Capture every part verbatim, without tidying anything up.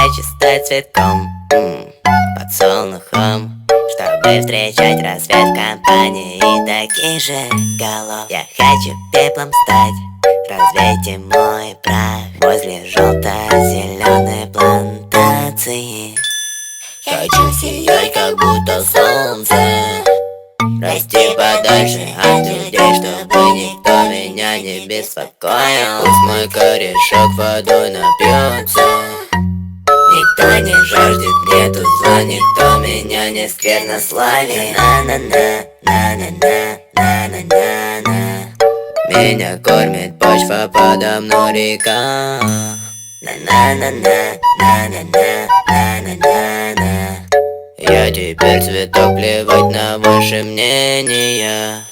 хочу стать цветком, м-м, подсолнухом, чтобы встречать рассвет в компании таких же голов. Я хочу пеплом стать, развейте мой прах возле желто-зеленой плантации. Хочу сиять, как будто солнце, расти подальше от людей, чтобы никто меня не беспокоил. Пусть мой корешок водой напьется, никто не жаждет, нету зла, никто меня не сквернославит. На-на-на, на-на-на, на-на-на-на. Меня кормит почва, подо мной река. На-на-на-на, на-на-на, на-на-на-на. Я теперь цветок, плевать на ваши мнения.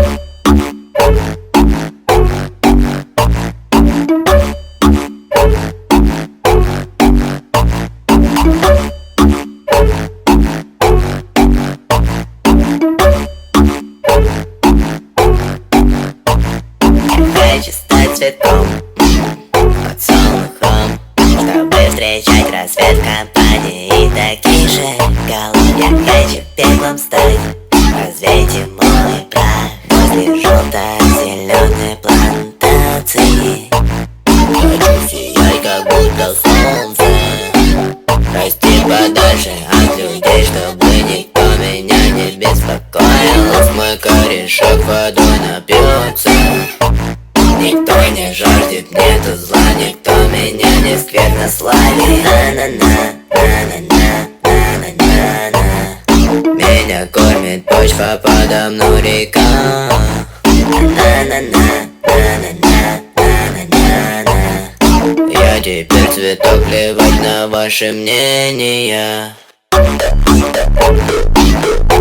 Хочу стать цветком, подсолнухом, чтобы встречать рассвет в компании таких же голов. Я хочу пеплом стать, развейте мой прах возле желто-зеленой плантации. Хочу сиять, как будто солнце, расти подальше от людей, чтобы никто меня не беспокоил. Пусть мой корешок водой напьется, никто не жаждет, нету зла, никто меня не сквернославит. На-на-на, на-на-на, на-на-на-на. Меня кормит почва, подо мной река. На-на-на, на-на-на, на-на-на-на. Я теперь цветок, плевать на ваши мнения.